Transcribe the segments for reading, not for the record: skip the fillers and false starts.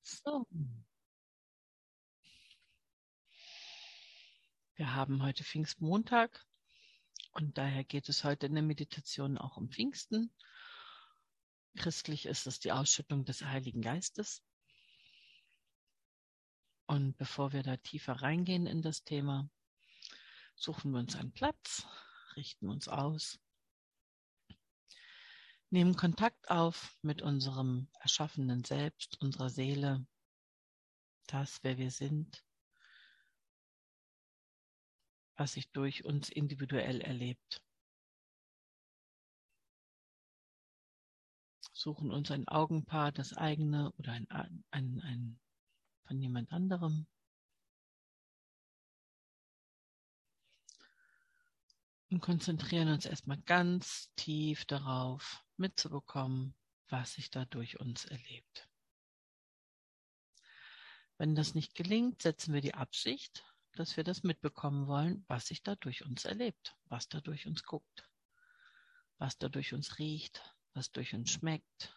So, wir haben heute Pfingstmontag und daher geht es heute in der Meditation auch um Pfingsten. Christlich ist es die Ausschüttung des Heiligen Geistes. Und bevor wir da tiefer reingehen in das Thema, suchen wir uns einen Platz, richten uns aus, nehmen Kontakt auf mit unserem erschaffenen Selbst, unserer Seele, das, wer wir sind, was sich durch uns individuell erlebt. Suchen uns ein Augenpaar, das eigene oder ein von jemand anderem. Und konzentrieren uns erstmal ganz tief darauf, mitzubekommen, was sich da durch uns erlebt. Wenn das nicht gelingt, setzen wir die Absicht, dass wir das mitbekommen wollen, was sich da durch uns erlebt, was da durch uns guckt, was da durch uns riecht, was durch uns schmeckt.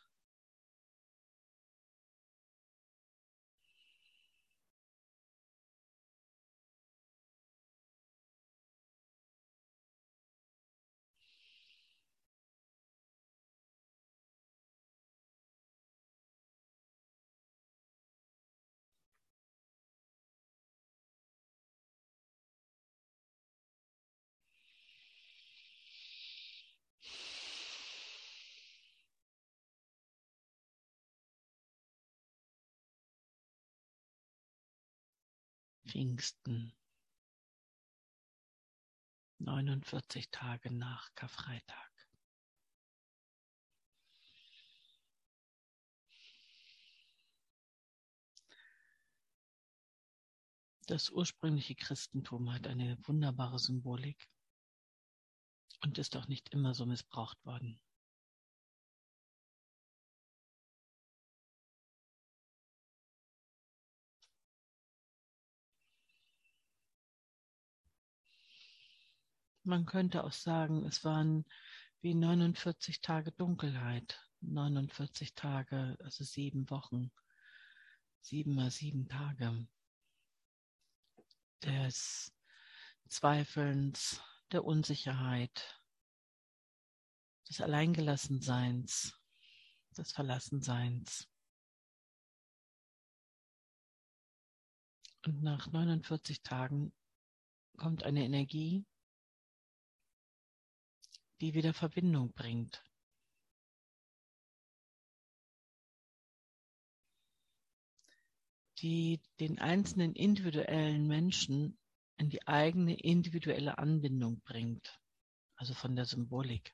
Pfingsten, 49 Tage nach Karfreitag. Das ursprüngliche Christentum hat eine wunderbare Symbolik und ist auch nicht immer so missbraucht worden. Man könnte auch sagen, es waren wie 49 Tage Dunkelheit, 49 Tage, also 7 Wochen, 7 mal 7 Tage des Zweifelns, der Unsicherheit, des Alleingelassenseins, des Verlassenseins. Und nach 49 Tagen kommt eine Energie, die wieder Verbindung bringt. Die den einzelnen individuellen Menschen in die eigene individuelle Anbindung bringt, also von der Symbolik.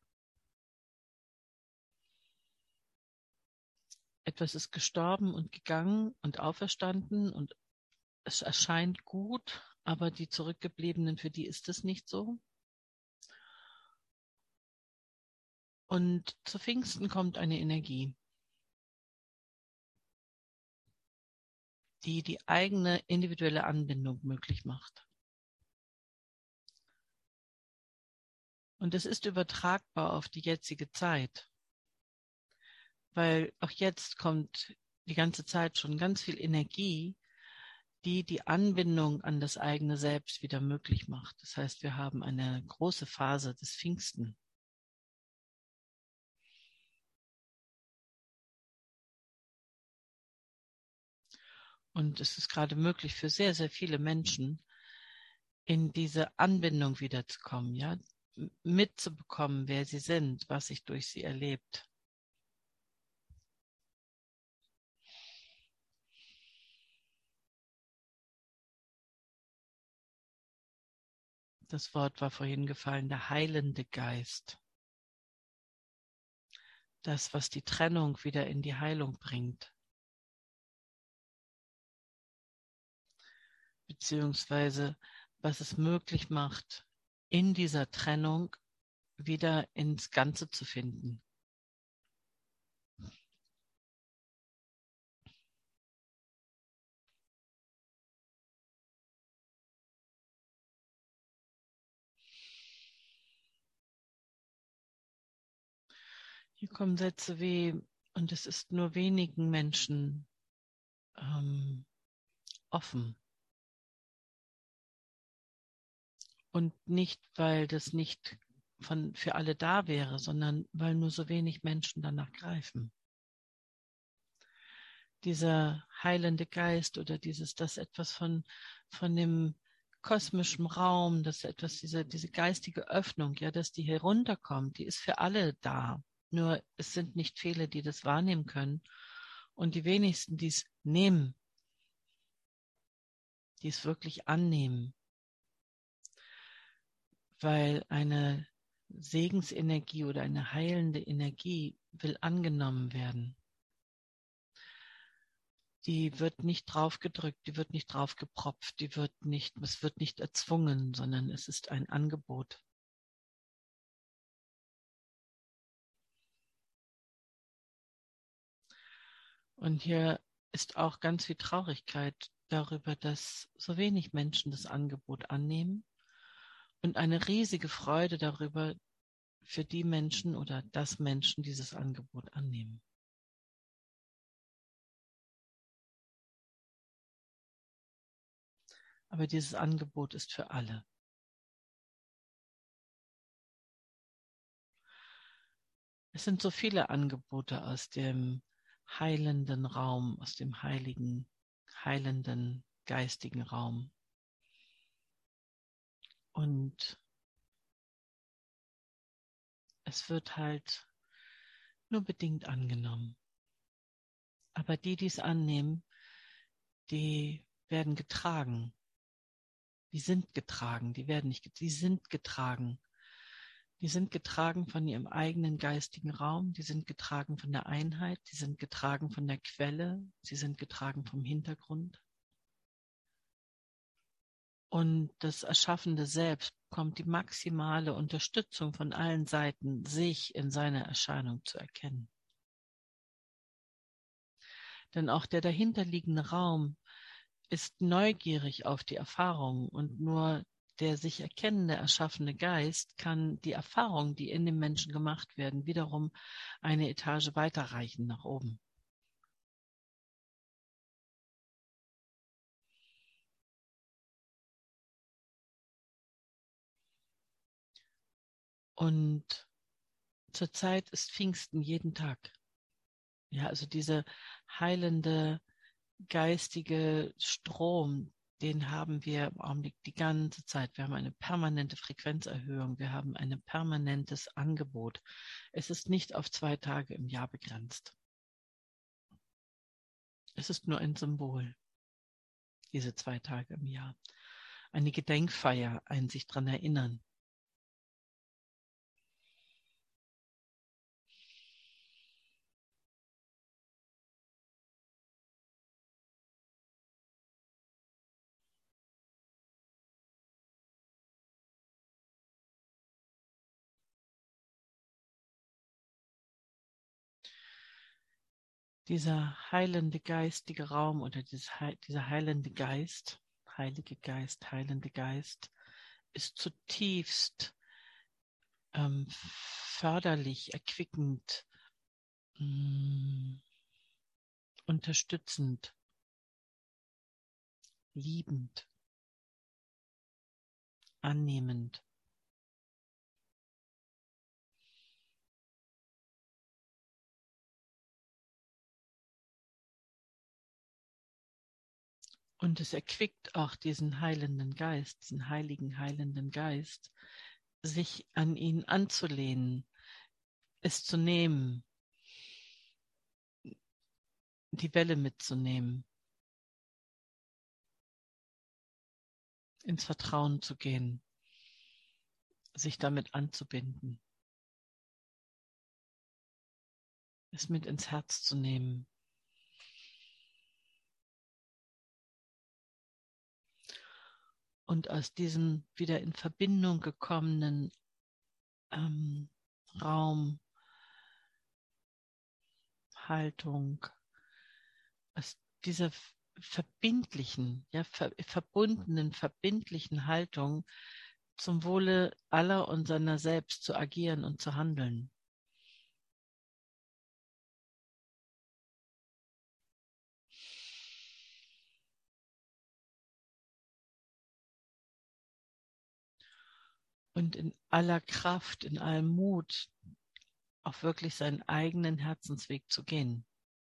Etwas ist gestorben und gegangen und auferstanden und es erscheint gut, aber die Zurückgebliebenen, für die ist es nicht so. Und zu Pfingsten kommt eine Energie, die die eigene individuelle Anbindung möglich macht. Und es ist übertragbar auf die jetzige Zeit, weil auch jetzt kommt die ganze Zeit schon ganz viel Energie, die die Anbindung an das eigene Selbst wieder möglich macht. Das heißt, wir haben eine große Phase des Pfingsten. Und es ist gerade möglich für sehr, sehr viele Menschen, in diese Anbindung wiederzukommen, ja, mitzubekommen, wer sie sind, was sich durch sie erlebt. Das Wort war vorhin gefallen, der heilende Geist. Das, was die Trennung wieder in die Heilung bringt. Beziehungsweise, was es möglich macht, in dieser Trennung wieder ins Ganze zu finden. Hier kommen Sätze wie, und es ist nur wenigen Menschen offen. Und nicht, weil das nicht für alle da wäre, sondern weil nur so wenig Menschen danach greifen. Dieser heilende Geist oder das etwas von dem kosmischen Raum, das etwas, diese geistige Öffnung, ja, dass die herunterkommt, die ist für alle da. Nur es sind nicht viele, die das wahrnehmen können. Und die wenigsten, die es nehmen, die es wirklich annehmen. Weil eine Segensenergie oder eine heilende Energie will angenommen werden. Die wird nicht draufgedrückt, die wird nicht draufgepropft, es wird nicht erzwungen, sondern es ist ein Angebot. Und hier ist auch ganz viel Traurigkeit darüber, dass so wenig Menschen das Angebot annehmen und eine riesige Freude darüber für die Menschen oder dass Menschen dieses Angebot annehmen. Aber dieses Angebot ist für alle. Es sind so viele Angebote aus dem heilenden Raum, aus dem heilenden, geistigen Raum. Und es wird halt nur bedingt angenommen. Aber die es annehmen, die werden getragen. Die sind getragen, die sind getragen. Die sind getragen von ihrem eigenen geistigen Raum, die sind getragen von der Einheit, die sind getragen von der Quelle, sie sind getragen vom Hintergrund. Und das erschaffende Selbst bekommt die maximale Unterstützung von allen Seiten, sich in seiner Erscheinung zu erkennen. Denn auch der dahinterliegende Raum ist neugierig auf die Erfahrung und nur der sich erkennende, erschaffene Geist kann die Erfahrungen, die in dem Menschen gemacht werden, wiederum eine Etage weiterreichen nach oben. Und zurzeit ist Pfingsten jeden Tag. Ja, also diese heilende, geistige Strom, den haben wir im Augenblick die ganze Zeit. Wir haben eine permanente Frequenzerhöhung. Wir haben ein permanentes Angebot. Es ist nicht auf 2 Tage im Jahr begrenzt. Es ist nur ein Symbol, diese 2 Tage im Jahr. Eine Gedenkfeier, ein sich dran erinnern. Dieser heilende geistige Raum oder dieser heilende Geist, Heilige Geist, heilende Geist, ist zutiefst förderlich, erquickend, unterstützend, liebend, annehmend. Und es erquickt auch diesen heilenden Geist, diesen heilenden Geist, sich an ihn anzulehnen, es zu nehmen, die Welle mitzunehmen, ins Vertrauen zu gehen, sich damit anzubinden, es mit ins Herz zu nehmen. Und aus diesem wieder in Verbindung gekommenen Raum, Haltung, aus dieser verbindlichen, ja, verbundenen, verbindlichen Haltung zum Wohle aller und seiner selbst zu agieren und zu handeln. und in aller Kraft, in allem Mut auch wirklich seinen eigenen Herzensweg zu gehen.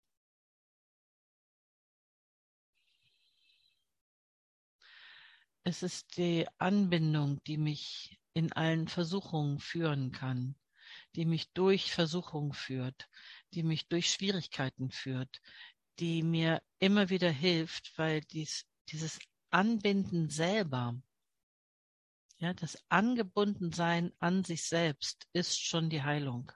Es ist die Anbindung, die mich in allen Versuchungen führen kann, die mich durch Versuchungen führt, die mich durch Schwierigkeiten führt, die mir immer wieder hilft, weil dieses Anbinden selber, ja, das Angebundensein an sich selbst ist schon die Heilung.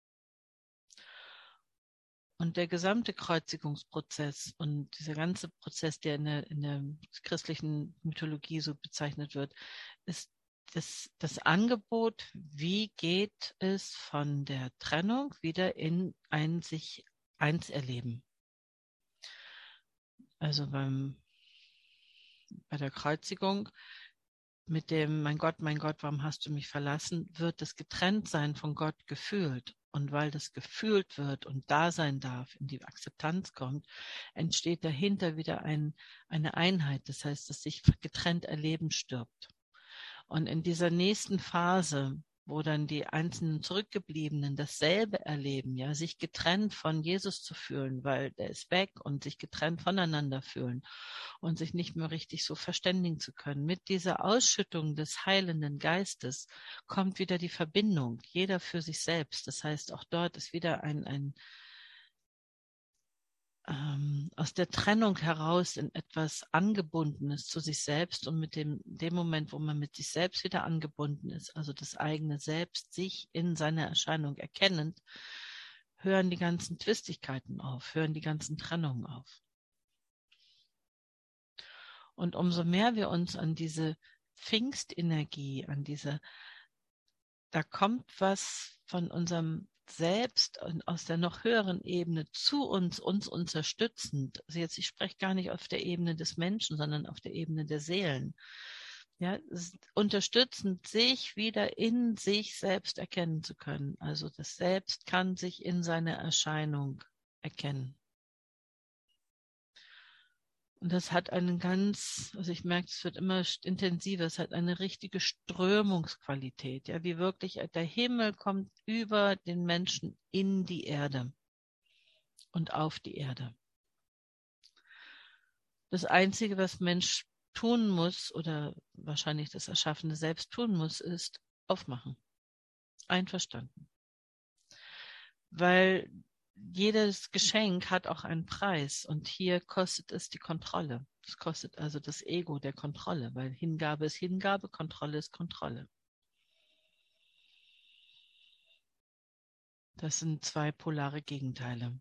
Und der gesamte Kreuzigungsprozess und dieser ganze Prozess, der in der christlichen Mythologie so bezeichnet wird, ist das Angebot, wie geht es von der Trennung wieder in ein sich eins erleben. Also bei der Kreuzigung mit dem mein Gott, warum hast du mich verlassen, wird das Getrenntsein von Gott gefühlt. Und weil das gefühlt wird und da sein darf, in die Akzeptanz kommt, entsteht dahinter wieder eine Einheit. Das heißt, dass sich getrennt erleben stirbt. Und in dieser nächsten Phase, wo dann die einzelnen Zurückgebliebenen dasselbe erleben, ja, sich getrennt von Jesus zu fühlen, weil der ist weg und sich getrennt voneinander fühlen und sich nicht mehr richtig so verständigen zu können. Mit dieser Ausschüttung des heilenden Geistes kommt wieder die Verbindung, jeder für sich selbst. Das heißt, auch dort ist wieder aus der Trennung heraus in etwas Angebundenes zu sich selbst und mit dem Moment, wo man mit sich selbst wieder angebunden ist, also das eigene Selbst, sich in seiner Erscheinung erkennend, hören die ganzen Twistigkeiten auf, hören die ganzen Trennungen auf. Und umso mehr wir uns an diese Pfingstenergie, da kommt was von unserem Selbst und aus der noch höheren Ebene zu uns unterstützend. Also jetzt, ich spreche gar nicht auf der Ebene des Menschen, sondern auf der Ebene der Seelen. Ja, unterstützend, sich wieder in sich selbst erkennen zu können. Also das Selbst kann sich in seiner Erscheinung erkennen. Und das hat also ich merke, es wird immer intensiver, es hat eine richtige Strömungsqualität, ja, wie wirklich der Himmel kommt über den Menschen in die Erde und auf die Erde. Das Einzige, was Mensch tun muss oder wahrscheinlich das Erschaffene selbst tun muss, ist aufmachen. Einverstanden. Weil jedes Geschenk hat auch einen Preis und hier kostet es die Kontrolle. Es kostet also das Ego der Kontrolle, weil Hingabe ist Hingabe, Kontrolle ist Kontrolle. Das sind zwei polare Gegenteile.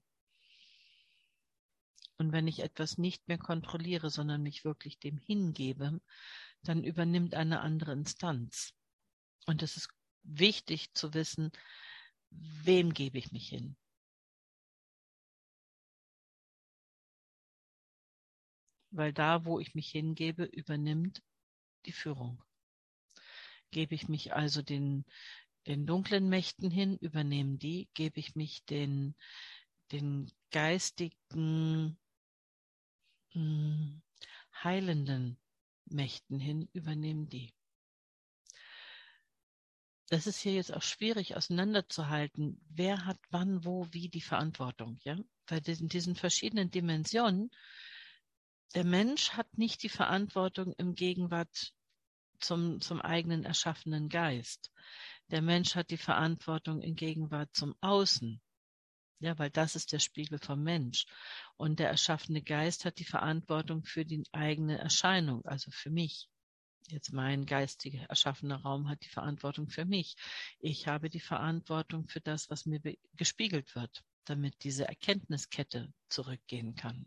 Und wenn ich etwas nicht mehr kontrolliere, sondern mich wirklich dem hingebe, dann übernimmt eine andere Instanz. Und es ist wichtig zu wissen, wem gebe ich mich hin? Weil da, wo ich mich hingebe, übernimmt die Führung. Gebe ich mich also den dunklen Mächten hin, übernehmen die, gebe ich mich den geistigen, heilenden Mächten hin, übernehmen die. Das ist hier jetzt auch schwierig auseinanderzuhalten, wer hat wann, wo, wie die Verantwortung, ja? Bei diesen verschiedenen Dimensionen, der Mensch hat nicht die Verantwortung im Gegenwart zum eigenen erschaffenen Geist. Der Mensch hat die Verantwortung in Gegenwart zum Außen. Ja, weil das ist der Spiegel vom Mensch. Und der erschaffene Geist hat die Verantwortung für die eigene Erscheinung, also für mich. Jetzt mein geistiger erschaffener Raum hat die Verantwortung für mich. Ich habe die Verantwortung für das, was mir gespiegelt wird, damit diese Erkenntniskette zurückgehen kann.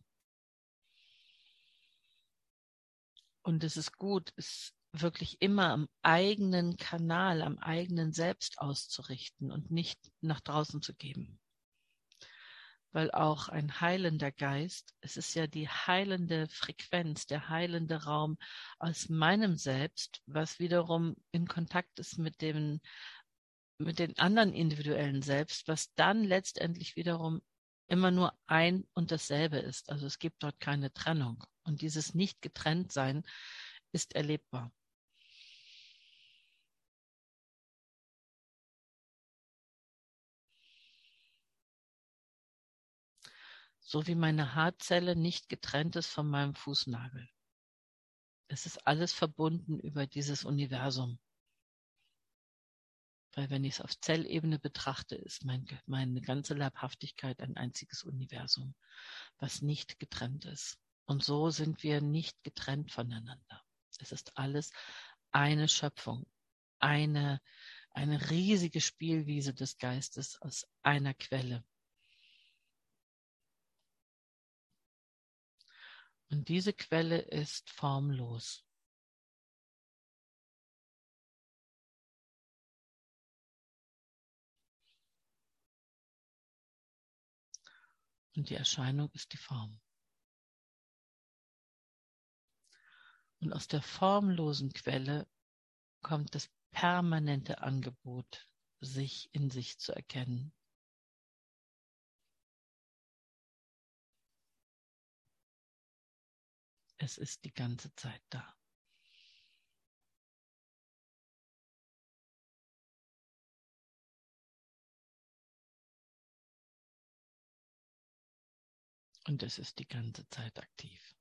Und es ist gut, es wirklich immer am eigenen Kanal, am eigenen Selbst auszurichten und nicht nach draußen zu geben. Weil auch ein heilender Geist, es ist ja die heilende Frequenz, der heilende Raum aus meinem Selbst, was wiederum in Kontakt ist mit den anderen individuellen Selbst, was dann letztendlich wiederum immer nur ein und dasselbe ist. Also es gibt dort keine Trennung. Und dieses Nicht-Getrennt-Sein ist erlebbar. So wie meine Haarzelle nicht getrennt ist von meinem Fußnagel. Es ist alles verbunden über dieses Universum. Weil wenn ich es auf Zellebene betrachte, ist meine ganze Leibhaftigkeit ein einziges Universum, was nicht getrennt ist. Und so sind wir nicht getrennt voneinander. Es ist alles eine Schöpfung, eine riesige Spielwiese des Geistes aus einer Quelle. Und diese Quelle ist formlos. Und die Erscheinung ist die Form. Und aus der formlosen Quelle kommt das permanente Angebot, sich in sich zu erkennen. Es ist die ganze Zeit da. Und es ist die ganze Zeit aktiv.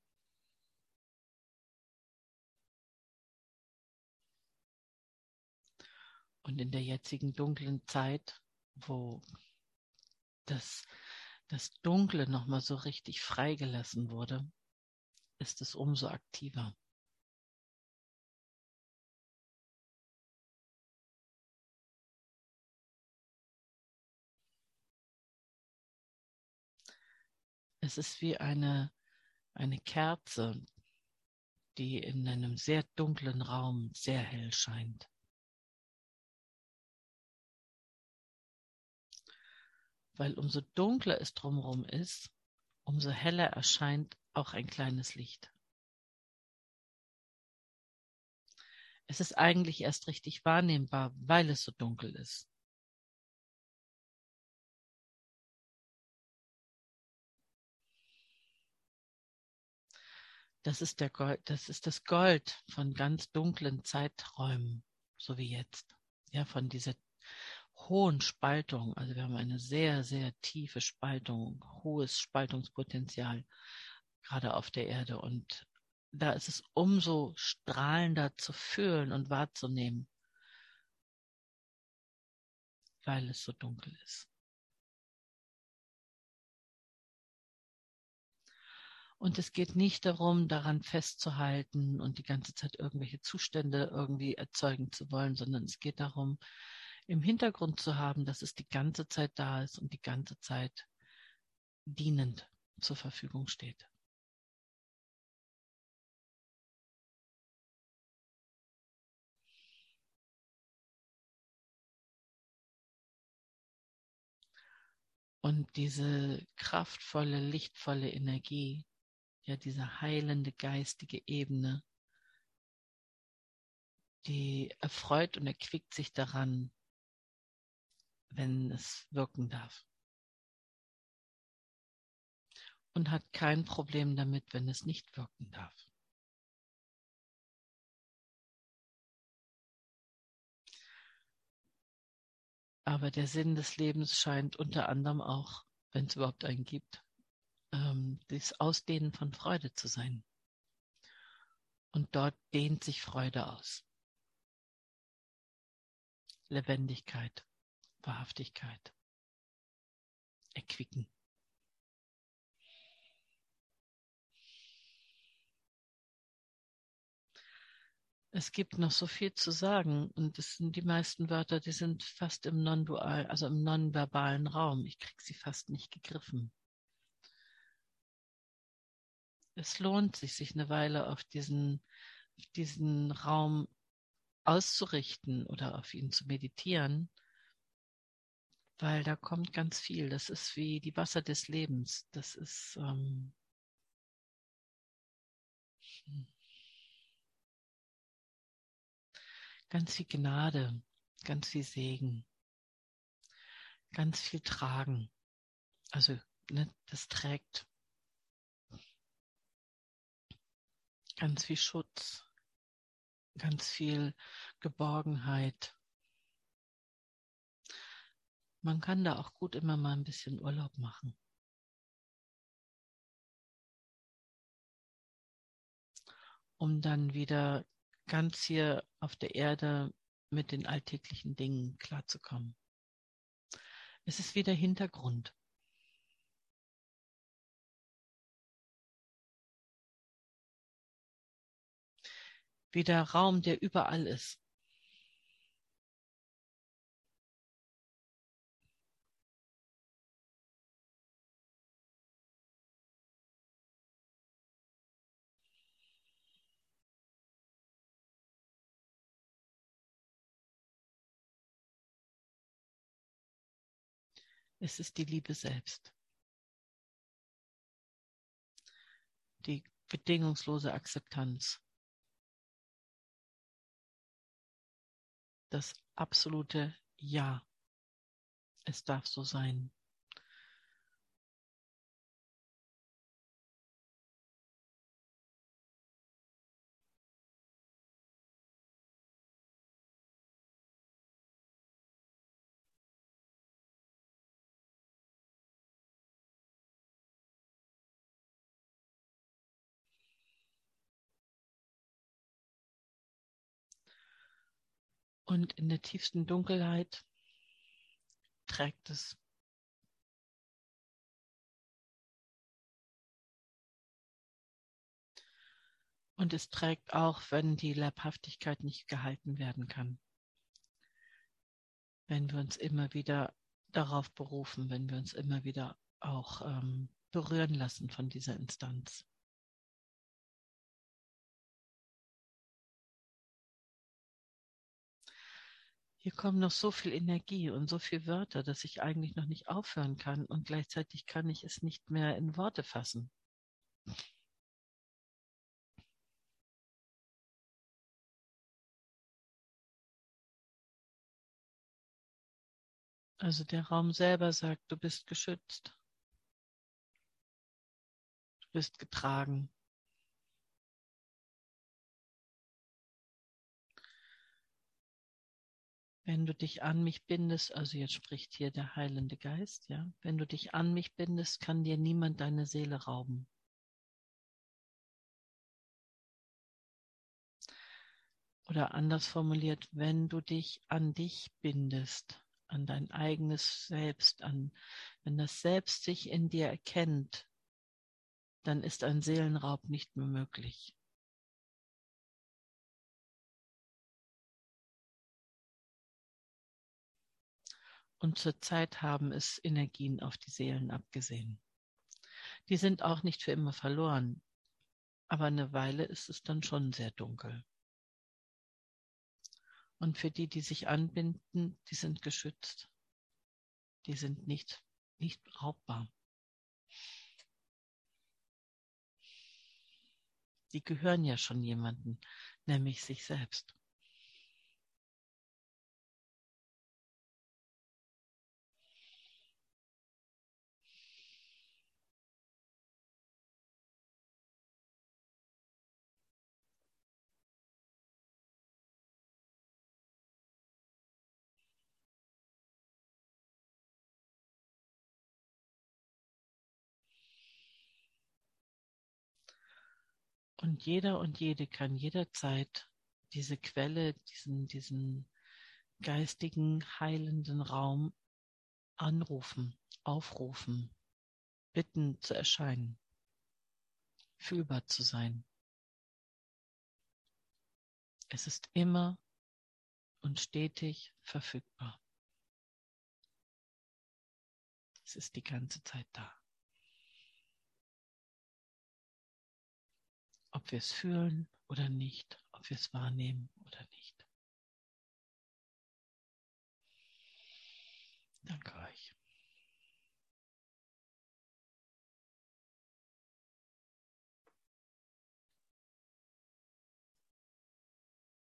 Und in der jetzigen dunklen Zeit, wo das Dunkle nochmal so richtig freigelassen wurde, ist es umso aktiver. Es ist wie eine Kerze, die in einem sehr dunklen Raum sehr hell scheint. Weil umso dunkler es drumherum ist, umso heller erscheint auch ein kleines Licht. Es ist eigentlich erst richtig wahrnehmbar, weil es so dunkel ist. Das ist das Gold von ganz dunklen Zeiträumen, so wie jetzt. Ja, von dieser hohen Spaltung. Also wir haben eine sehr, sehr tiefe Spaltung, hohes Spaltungspotenzial, gerade auf der Erde. Und da ist es umso strahlender zu fühlen und wahrzunehmen, weil es so dunkel ist. Und es geht nicht darum, daran festzuhalten und die ganze Zeit irgendwelche Zustände irgendwie erzeugen zu wollen, sondern es geht darum, im Hintergrund zu haben, dass es die ganze Zeit da ist und die ganze Zeit dienend zur Verfügung steht. Und diese kraftvolle, lichtvolle Energie, ja, diese heilende geistige Ebene, die erfreut und erquickt sich daran, wenn es wirken darf. Und hat kein Problem damit, wenn es nicht wirken darf. Aber der Sinn des Lebens scheint unter anderem auch, wenn es überhaupt einen gibt, das Ausdehnen von Freude zu sein. Und dort dehnt sich Freude aus. Lebendigkeit, Wahrhaftigkeit, Erquicken. Es gibt noch so viel zu sagen und es sind die meisten Wörter, die sind fast im Non-Dual, also im nonverbalen Raum. Ich kriege sie fast nicht gegriffen. Es lohnt sich, sich eine Weile auf diesen Raum auszurichten oder auf ihn zu meditieren, weil da kommt ganz viel. Das ist wie die Wasser des Lebens. Das ist ganz viel Gnade, ganz viel Segen, ganz viel Tragen. Also das trägt ganz viel Schutz, ganz viel Geborgenheit. Man kann da auch gut immer mal ein bisschen Urlaub machen. um dann wieder ganz hier auf der Erde mit den alltäglichen Dingen klarzukommen. Es ist wieder Hintergrund. Wieder Raum, der überall ist. Es ist die Liebe selbst. Die bedingungslose Akzeptanz. Das absolute Ja. Es darf so sein. Und in der tiefsten Dunkelheit trägt es. Und es trägt auch, wenn die Leibhaftigkeit nicht gehalten werden kann. Wenn wir uns immer wieder darauf berufen, wenn wir uns immer wieder auch berühren lassen von dieser Instanz. Hier kommen noch so viel Energie und so viele Wörter, dass ich eigentlich noch nicht aufhören kann und gleichzeitig kann ich es nicht mehr in Worte fassen. Also der Raum selber sagt, du bist geschützt, du bist getragen. Wenn du dich an mich bindest, also jetzt spricht hier der Heilende Geist, ja, wenn du dich an mich bindest, kann dir niemand deine Seele rauben. Oder anders formuliert, wenn du dich an dich bindest, an dein eigenes Selbst, wenn das Selbst sich in dir erkennt, dann ist ein Seelenraub nicht mehr möglich. Und zurzeit haben es Energien auf die Seelen abgesehen. Die sind auch nicht für immer verloren, aber eine Weile ist es dann schon sehr dunkel. Und für die, die sich anbinden, die sind geschützt. Die sind nicht raubbar. Die gehören ja schon jemandem, nämlich sich selbst. Und jeder und jede kann jederzeit diese Quelle, diesen geistigen, heilenden Raum anrufen, aufrufen, bitten zu erscheinen, fühlbar zu sein. Es ist immer und stetig verfügbar. Es ist die ganze Zeit da. Ob wir es fühlen oder nicht, ob wir es wahrnehmen oder nicht. Danke euch.